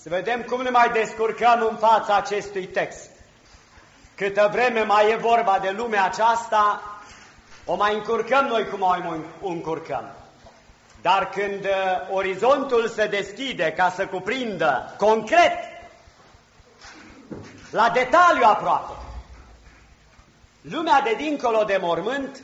Să vedem cum ne mai descurcăm în fața acestui text. Câtă vreme mai e vorba de lumea aceasta, o mai încurcăm noi cum o încurcăm. Dar când orizontul se deschide ca să cuprindă concret, la detaliu aproape, lumea de dincolo de mormânt,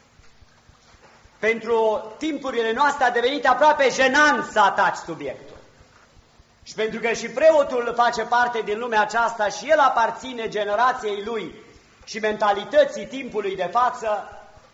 pentru timpurile noastre a devenit aproape jenant să ataci subiectul. Și pentru că și preotul face parte din lumea aceasta și el aparține generației lui și mentalității timpului de față,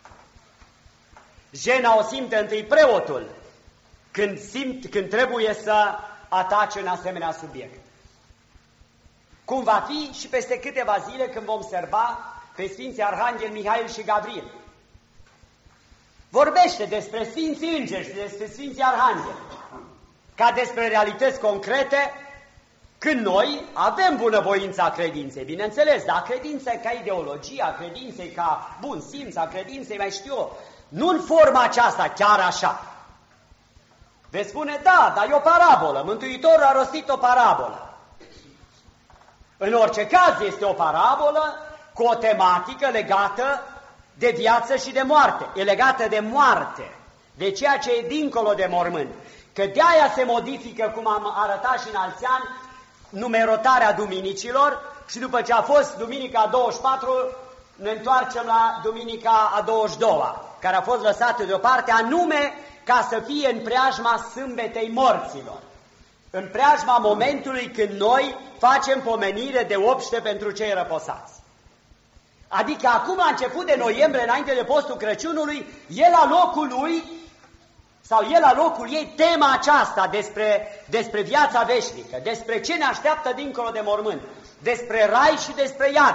jena o simte întâi preotul când trebuie să atace un asemenea subiect. Cum va fi și peste câteva zile când vom serba pe Sfinții Arhanghel Mihail și Gabriel. Vorbește despre Sfinții Îngeri și despre Sfinții Arhangheli ca despre realități concrete, când noi avem bunăvoința credinței, bineînțeles, dar credința ca ideologie, a credinței ca bun simț, a credinței mai știu eu, nu în forma aceasta, chiar așa. Veți spune, da, dar e o parabolă, Mântuitorul a rostit o parabolă. În orice caz este o parabolă cu o tematică legată de viață și de moarte, e legată de moarte, de ceea ce e dincolo de mormânt. Că de-aia se modifică, cum am arătat și în alți ani, numerotarea duminicilor și după ce a fost duminica 24, ne întoarcem la duminica a 22-a, care a fost lăsată deoparte anume ca să fie în preajma sâmbetei morților, în preajma momentului când noi facem pomenire de obște pentru cei răposați. Adică acum, la început de noiembrie, înainte de postul Crăciunului, e la locul lui, sau e la locul ei tema aceasta despre viața veșnică, despre ce ne așteaptă dincolo de mormânt, despre rai și despre iad.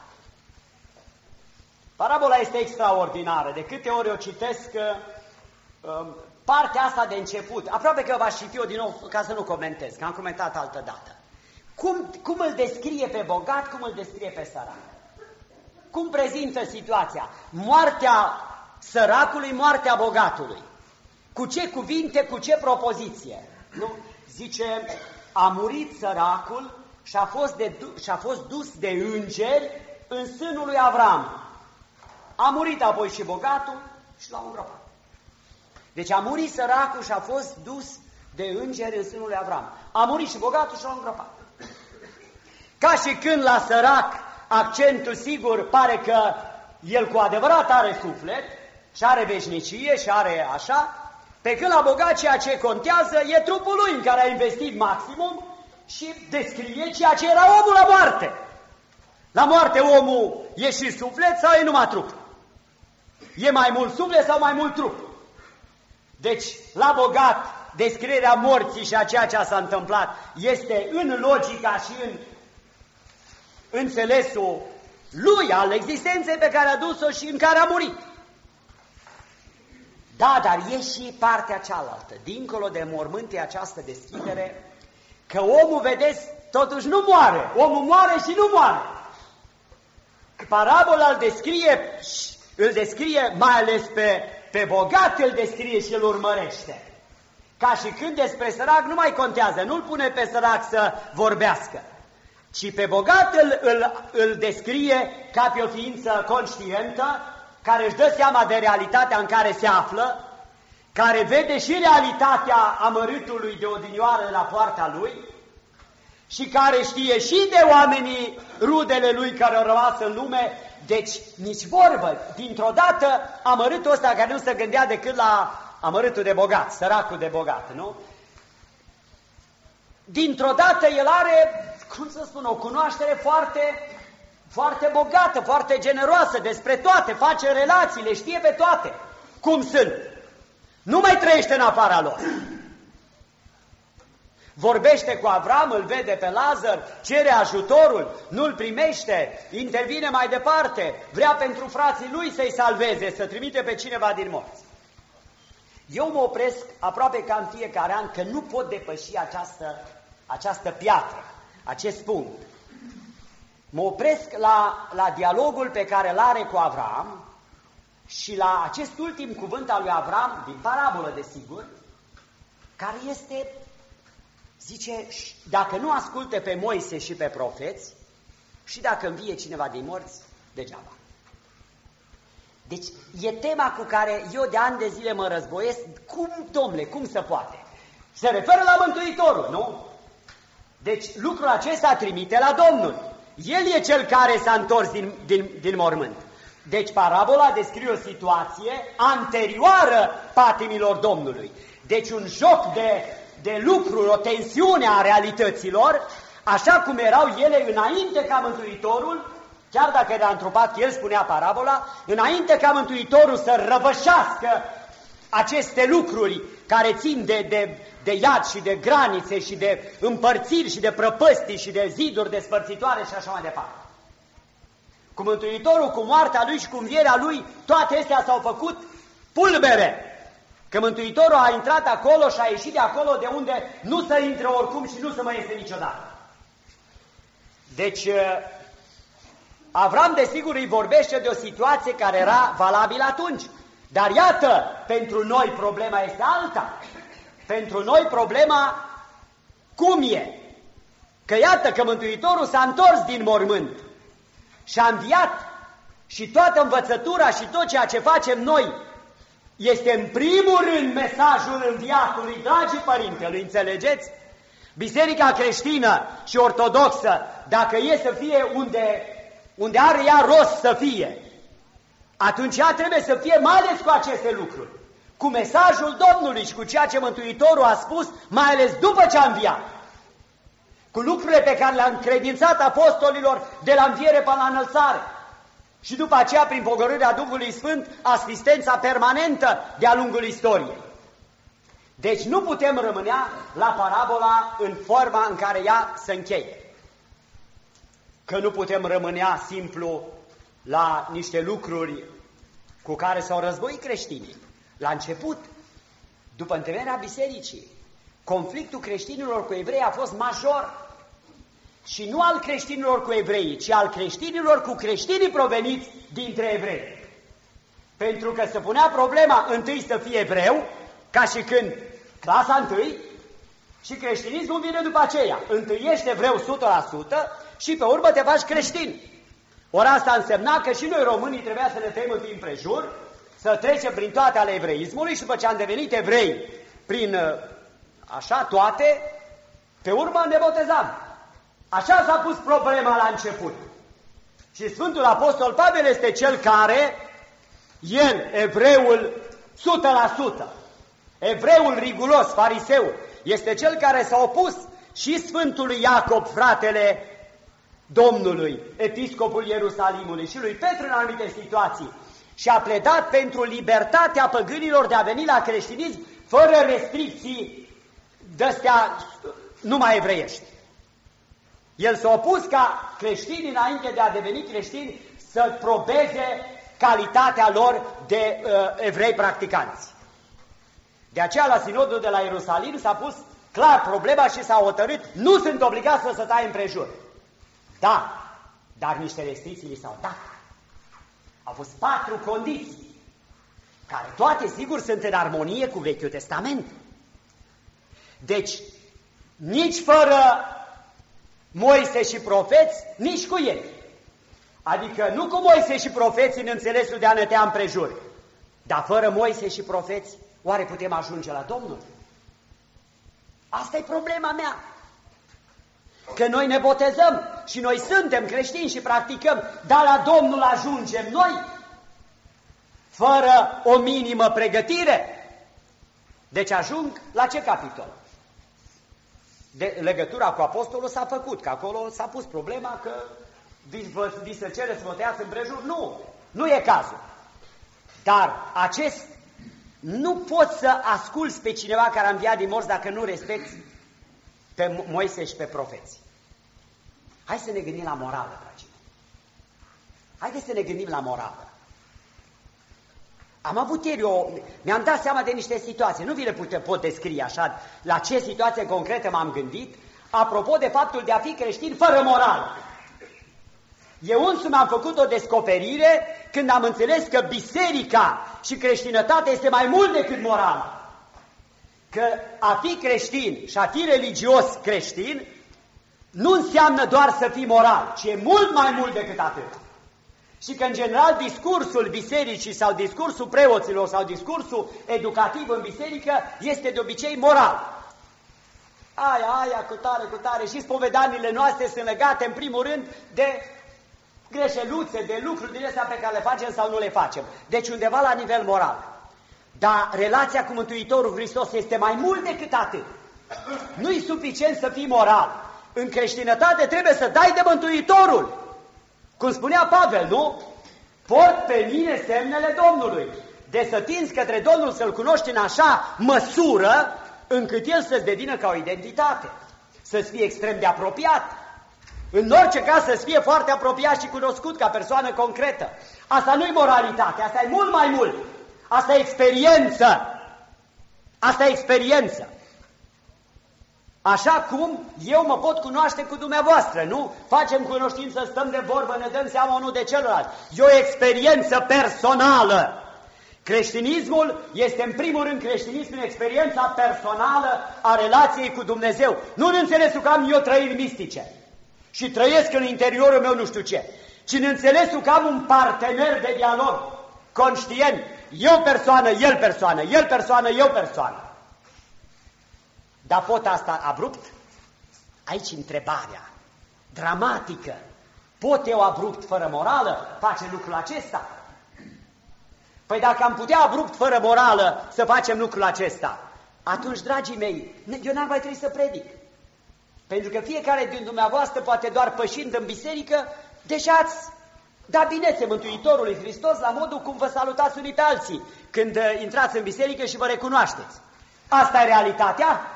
Parabola este extraordinară, de câte ori o citesc partea asta de început, aproape că v-aș citi-o din nou ca să nu comentez, că am comentat altă dată. Cum îl descrie pe bogat, cum îl descrie pe sărac? Cum prezintă situația? Moartea săracului, moartea bogatului. Cu ce cuvinte, cu ce propoziție? Nu? Zice, a murit săracul și a fost dus de îngeri în sânul lui Avram. A murit apoi și bogatul și l-au îngropat. Deci a murit săracul și a fost dus de îngeri în sânul lui Avram. A murit și bogatul și l-au îngropat. Ca și când la sărac accentul sigur pare că el cu adevărat are suflet și are veșnicie și are așa, pe când la bogat ceea ce contează e trupul lui în care a investit maximum și descrie ceea ce era omul la moarte. La moarte omul e și suflet sau e numai trup? E mai mult suflet sau mai mult trup? Deci la bogat descrierea morții și a ceea ce s-a întâmplat este în logica și în înțelesul lui al existenței pe care a dus-o și în care a murit. Da, dar e și partea cealaltă. Dincolo de mormânt e această deschidere că omul, vedeți, totuși nu moare. Omul moare și nu moare. Parabola îl descrie mai ales pe bogat, îl descrie și îl urmărește. Ca și când despre sărac nu mai contează, nu-l pune pe sărac să vorbească, ci pe bogat îl descrie ca pe o ființă conștientă, care își dă seama de realitatea în care se află, care vede și realitatea amărâtului de odinioară la poarta lui și care știe și de oamenii, rudele lui care au rămas în lume. Deci nici vorbă, dintr-o dată amărâtul ăsta care nu se gândea decât la amărâtul de bogat, săracul de bogat, nu? Dintr-o dată el are, cum să spun, o cunoaștere foarte, foarte bogată, foarte generoasă despre toate, face relații, le știe pe toate, cum sunt. Nu mai trăiește în afara lor. Vorbește cu Avram, îl vede pe Lazar, cere ajutorul, nu-l primește, intervine mai departe, vrea pentru frații lui să-i salveze, să trimite pe cineva din morți. Eu mă opresc aproape ca în fiecare an că nu pot depăși această piatră, acest punct. Mă opresc la dialogul pe care îl are cu Avram și la acest ultim cuvânt al lui Avram, din parabolă desigur, care este Zice, dacă nu ascultă pe Moise și pe profeți, și dacă învie cineva din morți, degeaba. Deci e tema cu care eu de ani de zile mă războiesc. Cum, domnule, cum se poate? Se referă la Mântuitorul, nu? Deci lucrul acesta trimite la Domnul. El e cel care s-a întors din mormânt. Deci parabola descrie o situație anterioară patimilor Domnului. Deci un joc de lucruri, o tensiune a realităților, așa cum erau ele înainte ca Mântuitorul, chiar dacă era întrupat, el spunea parabola, înainte ca Mântuitorul să răvășească aceste lucruri care țin de iad și de granițe și de împărțiri și de prăpăstii și de ziduri despărțitoare și așa mai departe. Cu Mântuitorul, cu moartea lui și cu învierea lui, toate astea s-au făcut pulbere. Că Mântuitorul a intrat acolo și a ieșit de acolo de unde nu se intră oricum și nu se mai iese niciodată. Deci, Avram, desigur, îi vorbește de o situație care era valabilă atunci. Dar iată, pentru noi problema este alta. Pentru noi problema cum e? Că iată că Mântuitorul s-a întors din mormânt și a înviat și toată învățătura și tot ceea ce facem noi este în primul rând mesajul înviatului, dragii părinte, îl înțelegeți? Biserica creștină și ortodoxă, dacă e să fie unde are ea rost să fie, atunci ea trebuie să fie mai ales cu aceste lucruri, cu mesajul Domnului și cu ceea ce Mântuitorul a spus, mai ales după ce a înviat, cu lucrurile pe care le-a încredințat apostolilor de la înviere până la înălțare și după aceea, prin pogorârea Duhului Sfânt, asistența permanentă de-a lungul istoriei. Deci nu putem rămânea la parabola în forma în care ea se încheie. Că nu putem rămânea simplu la niște lucruri cu care s-au războit creștinii. La început, după întemeierea bisericii, conflictul creștinilor cu evrei a fost major. Și nu al creștinilor cu evreii, ci al creștinilor cu creștinii proveniți dintre evrei. Pentru că se punea problema întâi să fie evreu, ca și când clasa întâi, și creștinismul vine după aceea. Întâi ești evreu 100% și pe urmă te faci creștin. Ori asta însemna că și noi românii trebuia să ne trăim întâi împrejur, să trecem prin toate ale evreismului și după ce am devenit evrei prin așa toate, pe urmă ne botezam. Așa s-a pus problema la început. Și Sfântul Apostol Pavel este cel care, el, evreul 100%, evreul riguros, fariseul, este cel care s-a opus și Sfântului Iacob, fratele Domnului, episcopul Ierusalimului, și lui Petru în anumite situații, și a pledat pentru libertatea păgânilor de a veni la creștinism fără restricții de-astea numai evreiești. El s-a opus ca creștinii, înainte de a deveni creștini, să probeze calitatea lor de evrei practicanți. De aceea, la sinodul de la Ierusalim s-a pus clar problema și s-a hotărât, nu sunt obligați să se taie împrejur. Da, dar niște restricții li s-au dat. Au fost 4 condiții, care toate, sigur, sunt în armonie cu Vechiul Testament. Deci, nici fără Moise și profeți, nici cu ei. Adică nu cu Moise și profeți în înțelesul de a ne tea împrejur, dar fără Moise și profeți, oare putem ajunge la Domnul? Asta e problema mea. Că noi ne botezăm și noi suntem creștini și practicăm, dar la Domnul ajungem noi fără o minimă pregătire. Deci ajung la ce capitol? De legătura cu apostolul s-a făcut, că acolo s-a pus problema că vi se cere să vă tăiați împrejur. Nu e cazul. Dar nu poți să asculți pe cineva care a înviat din morți dacă nu respecti pe Moise și pe profeți. Hai să ne gândim la morală, dragii mei. Haideți să ne gândim la morală. Am avut ieri mi-am dat seama de niște situații, nu vi le pot descrie așa, la ce situație concrete m-am gândit, apropo de faptul de a fi creștin fără morală. Eu însumi am făcut o descoperire când am înțeles că biserica și creștinătatea este mai mult decât morală. că a fi creștin și a fi religios creștin nu înseamnă doar să fii moral, ci e mult mai mult decât atât. Și că, în general, discursul bisericii sau discursul preoților sau discursul educativ în biserică este de obicei moral. Aia, cu tare, și spovedanile noastre sunt legate, în primul rând, de greșeluțe, de lucruri din astea pe care le facem sau nu le facem. Deci undeva la nivel moral. Dar relația cu Mântuitorul Hristos este mai mult decât atât. Nu-i suficient să fii moral. În creștinătate trebuie să dai de Mântuitorul. Cum spunea Pavel, nu? Port pe mine semnele Domnului. De să tinzi către Domnul, să-L cunoști în așa măsură încât El să-ți devină ca o identitate. Să-ți fie extrem de apropiat. În orice caz să-ți fie foarte apropiat și cunoscut ca persoană concretă. Asta nu-i moralitate, asta e mult mai mult. Asta e experiență. Asta e experiență. Așa cum eu mă pot cunoaște cu dumneavoastră, nu? Facem cunoștință, stăm de vorbă, ne dăm seama unul de celălalt. E o experiență personală. Creștinismul este în primul rând creștinismul, experiența personală a relației cu Dumnezeu. Nu în înțelesul că am eu trăiri mistice și trăiesc în interiorul meu nu știu ce, ci în înțelesul că am un partener de dialog conștient. Eu persoană, el persoană, el persoană, eu persoană. Dar pot asta abrupt? Aici întrebarea dramatică. Pot eu abrupt fără morală face lucrul acesta? Păi dacă am putea abrupt fără morală să facem lucrul acesta, atunci, dragii mei, eu n-ar mai trebui să predic. Pentru că fiecare din dumneavoastră, poate doar pășind în biserică, deja ați dat binețe Mântuitorului Hristos la modul cum vă salutați unii pe alții când intrați în biserică și vă recunoașteți. Asta e realitatea?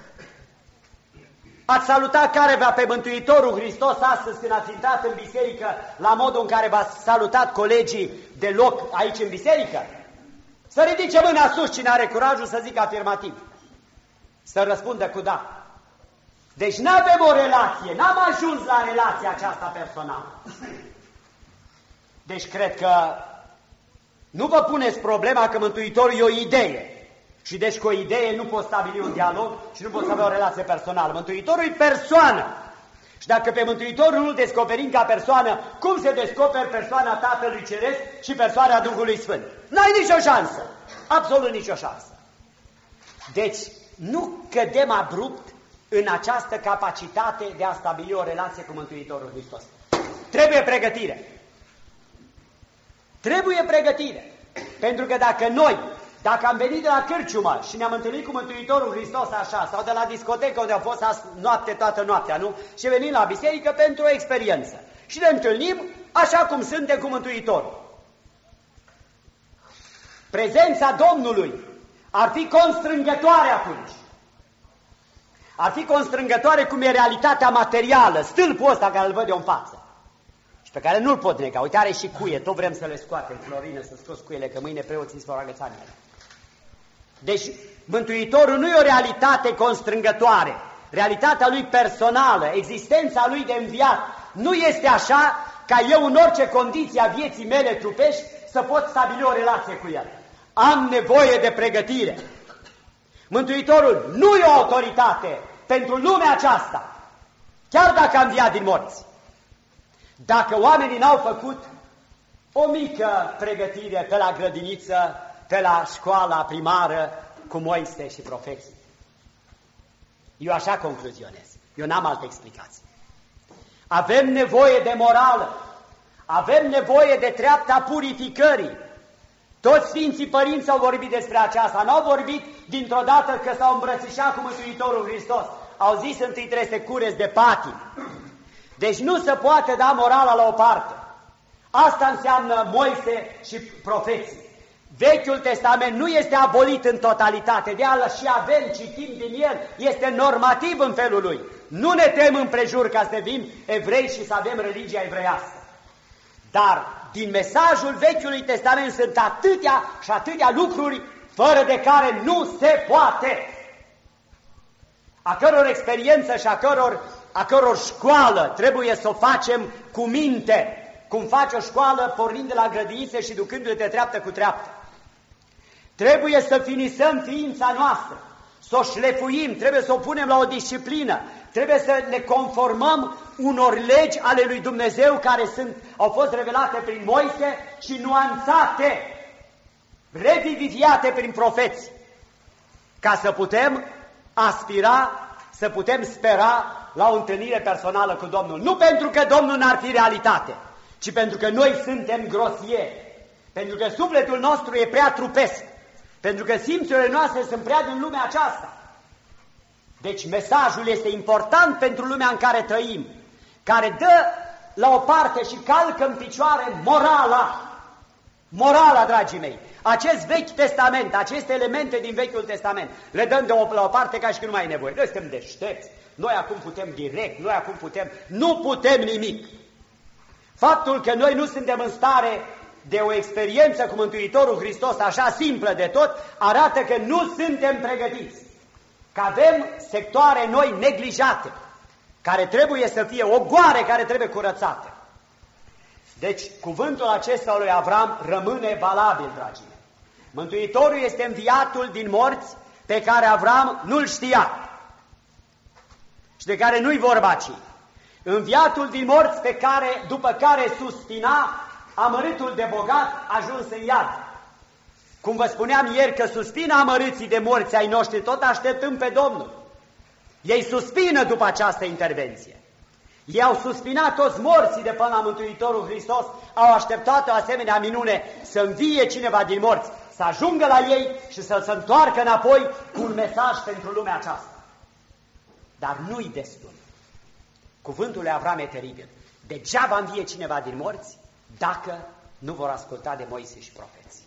Ați salutat careva pe Mântuitorul Hristos astăzi când ați intrat în biserică la modul în care v-ați salutat colegii de loc aici în biserică? Să ridice mâna sus cine are curajul să zică afirmativ. Să răspundă cu da. Deci n-avem o relație, n-am ajuns la relația aceasta personală. Deci cred că nu vă puneți problema că Mântuitorul e o idee. Și deci cu o idee nu poți stabili un dialog și nu poți avea o relație personală. Mântuitorul e persoană. Și dacă pe Mântuitorul nu-L descoperim ca persoană, cum se descoperi persoana Tatălui Ceresc și persoana Duhului Sfânt? N-ai nicio șansă. Absolut nicio șansă. Deci nu cădem abrupt în această capacitate de a stabili o relație cu Mântuitorul Hristos. Trebuie pregătire. Trebuie pregătire. Pentru că dacă am venit de la cârciumă și ne-am întâlnit cu Mântuitorul Hristos așa, sau de la discotecă unde a fost noapte toată noaptea, nu? Și venim la biserică pentru o experiență. Și ne întâlnim așa cum suntem cu Mântuitorul. Prezența Domnului ar fi constrângătoare atunci. Ar fi constrângătoare cum e realitatea materială, stâlpul ăsta care îl văd eu în față. Și pe care nu-l pot nega. Uite, are și cuie, tot vrem să le scoatem, Florină, să scoți cuiele, că mâine preoții se vor agăța în ele. Deci, Mântuitorul nu e o realitate constrângătoare. Realitatea lui personală, existența lui de înviat, nu este așa ca eu în orice condiție a vieții mele trupești să pot stabili o relație cu el. Am nevoie de pregătire. Mântuitorul nu e o autoritate pentru lumea aceasta, chiar dacă a înviat din morți. Dacă oamenii n-au făcut o mică pregătire pe la grădiniță, pe la școala primară cu Moise și profeții. Eu așa concluzionez. Eu n-am altă explicație. Avem nevoie de morală. Avem nevoie de treapta purificării. Toți Sfinții Părinți au vorbit despre aceasta. N-au vorbit dintr-o dată că s-au îmbrățișat cu Mântuitorul Hristos. Au zis întâi trebuie să te cureți de patim. Deci nu se poate da morala la o parte. Asta înseamnă Moise și profeții. Vechiul Testament nu este abolit în totalitate, de ala și avem, citim din el, este normativ în felul lui. Nu ne tem împrejur ca să devenim evrei și să avem religia evreiască. Dar din mesajul Vechiului Testament sunt atâtea și atâtea lucruri fără de care nu se poate. A căror experiență și a căror școală trebuie să o facem cu minte, cum faci o școală pornind de la grădiniță și ducându-te treaptă cu treaptă. Trebuie să finisăm ființa noastră, să o șlefuim, trebuie să o punem la o disciplină, trebuie să ne conformăm unor legi ale lui Dumnezeu care au fost revelate prin Moise și nuanțate, revivifiate prin profeți, ca să putem aspira, să putem spera la o întâlnire personală cu Domnul. Nu pentru că Domnul n-ar fi realitate, ci pentru că noi suntem grosieri, pentru că sufletul nostru e prea trupesc, pentru că simțurile noastre sunt prea din lumea aceasta. Deci mesajul este important pentru lumea în care trăim, care dă la o parte și calcă în picioare morala, dragii mei. Acest Vechi Testament, aceste elemente din Vechiul Testament, le dăm la o parte ca și când nu mai e nevoie. Noi suntem deștepți, noi acum putem direct, noi acum putem, nu putem nimic. Faptul că noi nu suntem în stare de o experiență cu Mântuitorul Hristos așa simplă de tot, arată că nu suntem pregătiți, că avem sectoare noi neglijate, care trebuie să fie ogoare, care trebuie curățate. Deci cuvântul acesta lui Avram rămâne valabil, dragii mei. Mântuitorul este înviatul din morți pe care Avram nu-l știa și de care nu-i vorba ci. Înviatul din morți după care suspina amărâtul de bogat ajuns în iad. Cum vă spuneam ieri că suspină amărâții de morți ai noștri, tot așteptăm pe Domnul. Ei suspină după această intervenție. Ei au suspinat toți morții de până la Mântuitorul Hristos, au așteptat o asemenea minune să învie cineva din morți, să ajungă la ei și să se întoarcă înapoi cu un mesaj pentru lumea aceasta. Dar nu-i destul. Cuvântul lui Avram e teribil. Degeaba învie cineva din morți dacă nu vor asculta de Moise și profeți.